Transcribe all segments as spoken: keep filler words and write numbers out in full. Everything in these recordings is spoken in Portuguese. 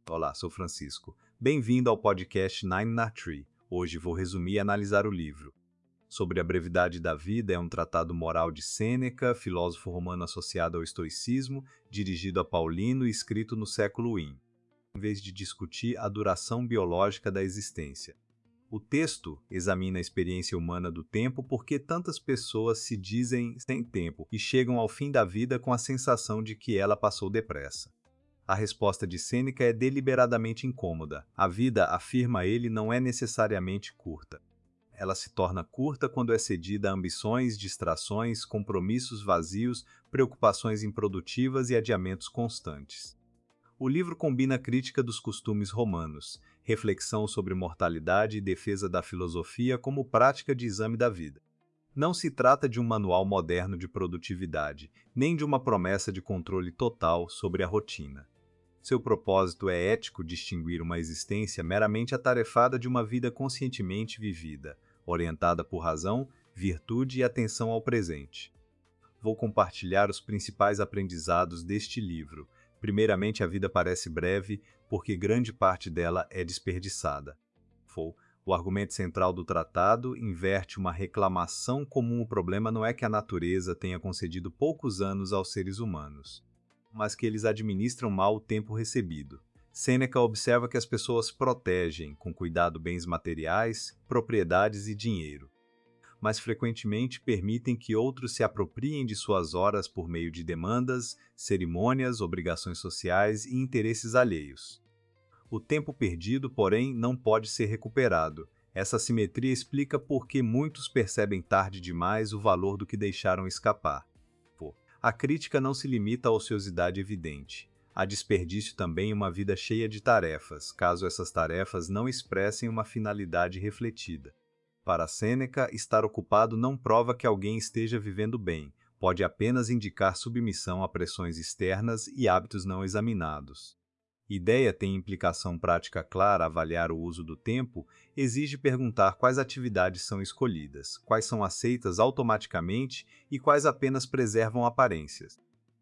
Olá, sou Francisco. Bem-vindo ao podcast Nine na Tree. Hoje vou resumir e analisar o livro. Sobre a brevidade da vida é um tratado moral de Sêneca, filósofo romano associado ao estoicismo, dirigido a Paulino e escrito no século I, em vez de discutir a duração biológica da existência. O texto examina a experiência humana do tempo porque tantas pessoas se dizem sem tempo e chegam ao fim da vida com a sensação de que ela passou depressa. A resposta de Sêneca é deliberadamente incômoda. A vida, afirma ele, não é necessariamente curta. Ela se torna curta quando é cedida a ambições, distrações, compromissos vazios, preocupações improdutivas e adiamentos constantes. O livro combina crítica dos costumes romanos, reflexão sobre mortalidade e defesa da filosofia como prática de exame da vida. Não se trata de um manual moderno de produtividade, nem de uma promessa de controle total sobre a rotina. Seu propósito é ético distinguir uma existência meramente atarefada de uma vida conscientemente vivida, orientada por razão, virtude e atenção ao presente. Vou compartilhar os principais aprendizados deste livro. Primeiramente, a vida parece breve, porque grande parte dela é desperdiçada. O argumento central do tratado inverte uma reclamação comum. O problema não é que a natureza tenha concedido poucos anos aos seres humanos, mas que eles administram mal o tempo recebido. Sêneca observa que as pessoas protegem, com cuidado, bens materiais, propriedades e dinheiro, mas frequentemente permitem que outros se apropriem de suas horas por meio de demandas, cerimônias, obrigações sociais e interesses alheios. O tempo perdido, porém, não pode ser recuperado. Essa assimetria explica por que muitos percebem tarde demais o valor do que deixaram escapar. A crítica não se limita à ociosidade evidente. Há desperdício também em uma vida cheia de tarefas, caso essas tarefas não expressem uma finalidade refletida. Para Sêneca, estar ocupado não prova que alguém esteja vivendo bem, pode apenas indicar submissão a pressões externas e hábitos não examinados. Ideia tem implicação prática clara. Avaliar o uso do tempo exige perguntar quais atividades são escolhidas, quais são aceitas automaticamente e quais apenas preservam aparências.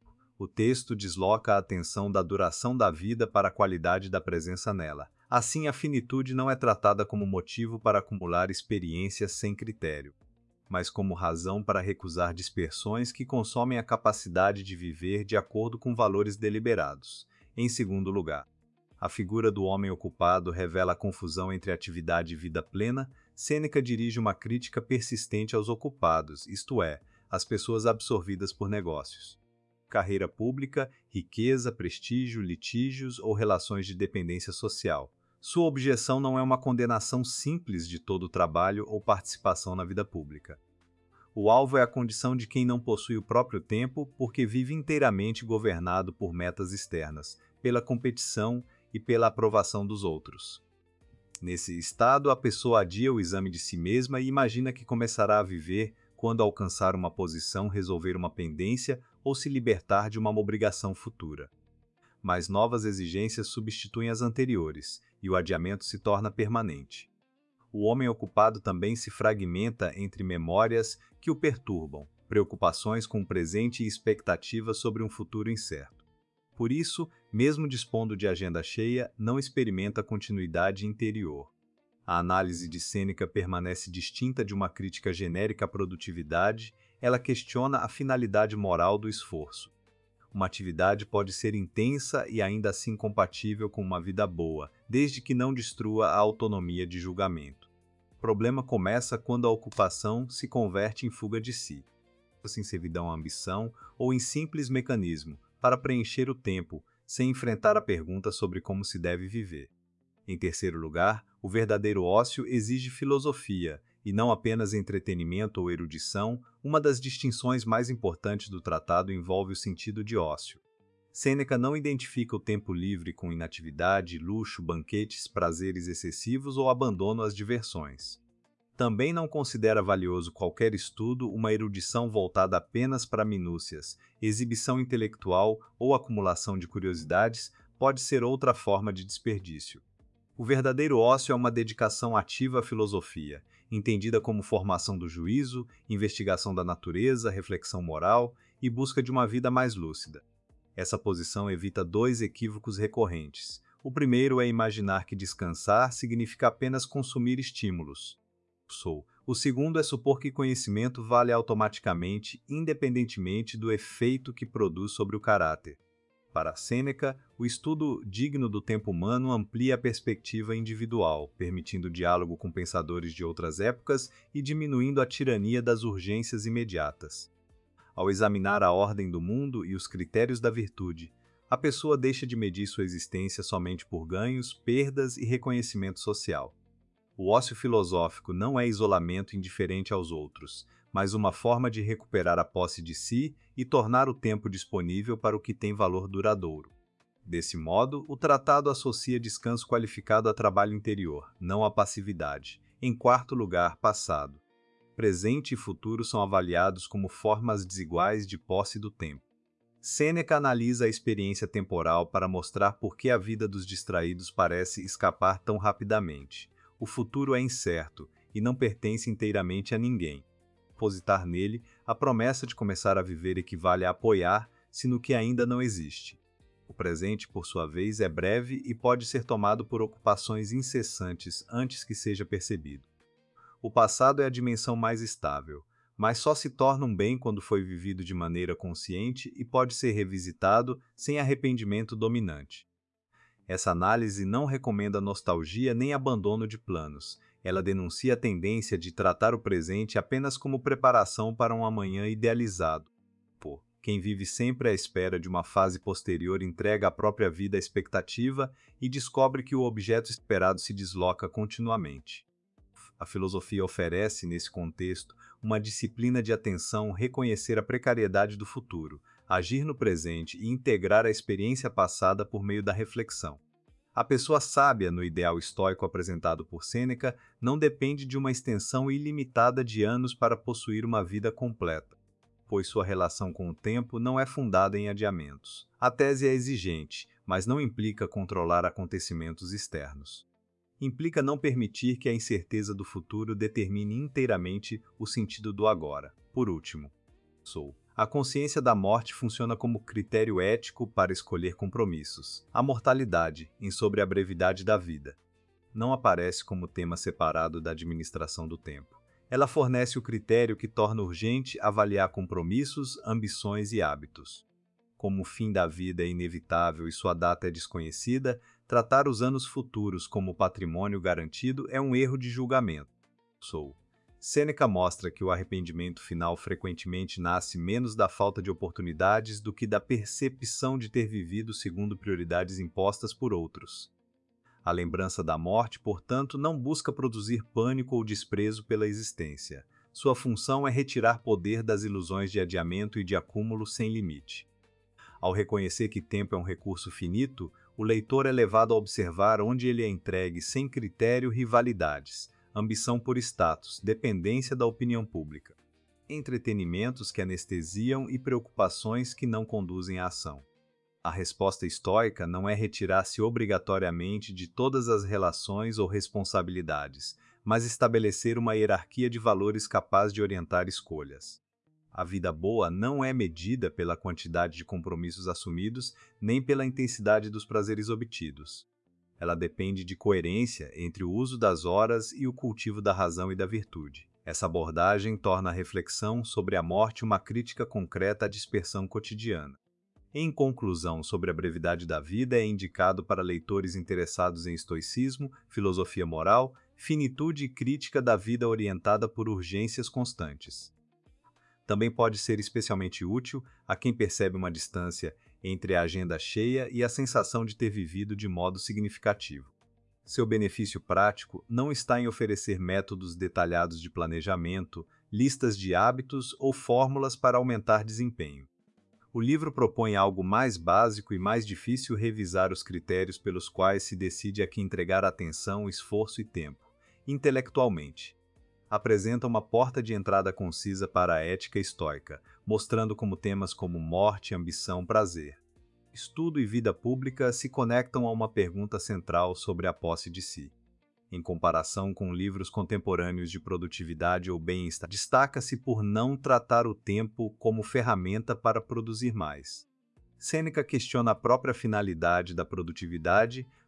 O texto desloca a atenção da duração da vida para a qualidade da presença nela. Assim, a finitude não é tratada como motivo para acumular experiências sem critério, mas como razão para recusar dispersões que consomem a capacidade de viver de acordo com valores deliberados. Em segundo lugar, a figura do homem ocupado revela a confusão entre atividade e vida plena. Sêneca dirige uma crítica persistente aos ocupados, isto é, às pessoas absorvidas por negócios, carreira pública, riqueza, prestígio, litígios ou relações de dependência social. Sua objeção não é uma condenação simples de todo o trabalho ou participação na vida pública. O alvo é a condição de quem não possui o próprio tempo porque vive inteiramente governado por metas externas, pela competição e pela aprovação dos outros. Nesse estado, a pessoa adia o exame de si mesma e imagina que começará a viver quando alcançar uma posição, resolver uma pendência ou se libertar de uma obrigação futura. Mas novas exigências substituem as anteriores e o adiamento se torna permanente. O homem ocupado também se fragmenta entre memórias que o perturbam, preocupações com o presente e expectativas sobre um futuro incerto. Por isso, mesmo dispondo de agenda cheia, não experimenta continuidade interior. A análise de Sêneca permanece distinta de uma crítica genérica à produtividade. Ela questiona a finalidade moral do esforço. Uma atividade pode ser intensa e ainda assim compatível com uma vida boa, desde que não destrua a autonomia de julgamento. O problema começa quando a ocupação se converte em fuga de si, em servidão à ambição ou em simples mecanismo para preencher o tempo, sem enfrentar a pergunta sobre como se deve viver. Em terceiro lugar, o verdadeiro ócio exige filosofia, e não apenas entretenimento ou erudição. Uma das distinções mais importantes do tratado envolve o sentido de ócio. Sêneca não identifica o tempo livre com inatividade, luxo, banquetes, prazeres excessivos ou abandono às diversões. Também não considera valioso qualquer estudo, uma erudição voltada apenas para minúcias. Exibição intelectual ou acumulação de curiosidades pode ser outra forma de desperdício. O verdadeiro ócio é uma dedicação ativa à filosofia, entendida como formação do juízo, investigação da natureza, reflexão moral e busca de uma vida mais lúcida. Essa posição evita dois equívocos recorrentes. O primeiro é imaginar que descansar significa apenas consumir estímulos. Sou. O segundo é supor que conhecimento vale automaticamente, independentemente do efeito que produz sobre o caráter. Para Sêneca, o estudo digno do tempo humano amplia a perspectiva individual, permitindo diálogo com pensadores de outras épocas e diminuindo a tirania das urgências imediatas. Ao examinar a ordem do mundo e os critérios da virtude, a pessoa deixa de medir sua existência somente por ganhos, perdas e reconhecimento social. O ócio filosófico não é isolamento indiferente aos outros, mas uma forma de recuperar a posse de si e tornar o tempo disponível para o que tem valor duradouro. Desse modo, o tratado associa descanso qualificado a trabalho interior, não a passividade. Em quarto lugar, passado. Presente e futuro são avaliados como formas desiguais de posse do tempo. Sêneca analisa a experiência temporal para mostrar por que a vida dos distraídos parece escapar tão rapidamente. O futuro é incerto e não pertence inteiramente a ninguém. Depositar nele a promessa de começar a viver equivale a apoiar, se no que ainda não existe. O presente, por sua vez, é breve e pode ser tomado por ocupações incessantes antes que seja percebido. O passado é a dimensão mais estável, mas só se torna um bem quando foi vivido de maneira consciente e pode ser revisitado sem arrependimento dominante. Essa análise não recomenda nostalgia nem abandono de planos. Ela denuncia a tendência de tratar o presente apenas como preparação para um amanhã idealizado. Pô, quem vive sempre à espera de uma fase posterior entrega a própria vida à expectativa e descobre que o objeto esperado se desloca continuamente. A filosofia oferece, nesse contexto, uma disciplina de atenção reconhecer a precariedade do futuro, agir no presente e integrar a experiência passada por meio da reflexão. A pessoa sábia, no ideal estoico apresentado por Sêneca, não depende de uma extensão ilimitada de anos para possuir uma vida completa, pois sua relação com o tempo não é fundada em adiamentos. A tese é exigente, mas não implica controlar acontecimentos externos. Implica não permitir que a incerteza do futuro determine inteiramente o sentido do agora. Por último, sou. A consciência da morte funciona como critério ético para escolher compromissos. A mortalidade, em Sobre a brevidade da vida, não aparece como tema separado da administração do tempo. Ela fornece o critério que torna urgente avaliar compromissos, ambições e hábitos. Como o fim da vida é inevitável e sua data é desconhecida, tratar os anos futuros como patrimônio garantido é um erro de julgamento. Sou. Sêneca mostra que o arrependimento final frequentemente nasce menos da falta de oportunidades do que da percepção de ter vivido segundo prioridades impostas por outros. A lembrança da morte, portanto, não busca produzir pânico ou desprezo pela existência. Sua função é retirar poder das ilusões de adiamento e de acúmulo sem limite. Ao reconhecer que tempo é um recurso finito, o leitor é levado a observar onde ele é entregue sem critério rivalidades, ambição por status, dependência da opinião pública, entretenimentos que anestesiam e preocupações que não conduzem à ação. A resposta estoica não é retirar-se obrigatoriamente de todas as relações ou responsabilidades, mas estabelecer uma hierarquia de valores capaz de orientar escolhas. A vida boa não é medida pela quantidade de compromissos assumidos, nem pela intensidade dos prazeres obtidos. Ela depende de coerência entre o uso das horas e o cultivo da razão e da virtude. Essa abordagem torna a reflexão sobre a morte uma crítica concreta à dispersão cotidiana. Em conclusão, sobre a brevidade da vida é indicado para leitores interessados em estoicismo, filosofia moral, finitude e crítica da vida orientada por urgências constantes. Também pode ser especialmente útil a quem percebe uma distância entre a agenda cheia e a sensação de ter vivido de modo significativo. Seu benefício prático não está em oferecer métodos detalhados de planejamento, listas de hábitos ou fórmulas para aumentar desempenho. O livro propõe algo mais básico e mais difícil revisar os critérios pelos quais se decide a que entregar atenção, esforço e tempo, intelectualmente. Apresenta uma porta de entrada concisa para a ética estoica, mostrando como temas como morte, ambição, prazer, estudo e vida pública se conectam a uma pergunta central sobre a posse de si. Em comparação com livros contemporâneos de produtividade ou bem-estar, destaca-se por não tratar o tempo como ferramenta para produzir mais. Sêneca questiona a própria finalidade da produtividade,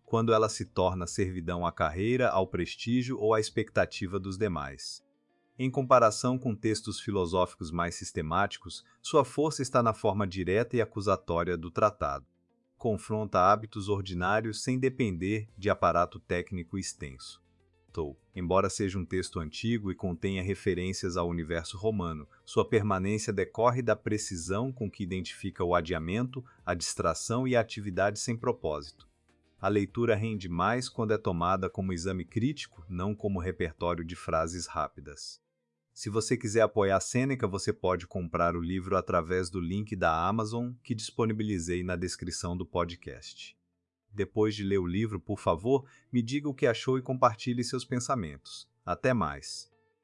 quando ela se torna servidão à carreira, ao prestígio ou à expectativa dos demais. Em comparação com textos filosóficos mais sistemáticos, sua força está na forma direta e acusatória do tratado. Confronta hábitos ordinários sem depender de aparato técnico extenso. Embora seja um texto antigo e contenha referências ao universo romano, sua permanência decorre da precisão com que identifica o adiamento, a distração e a atividade sem propósito. A leitura rende mais quando é tomada como exame crítico, não como repertório de frases rápidas. Se você quiser apoiar Sêneca, você pode comprar o livro através do link da Amazon que disponibilizei na descrição do podcast. Depois de ler o livro, por favor, me diga o que achou e compartilhe seus pensamentos. Até mais!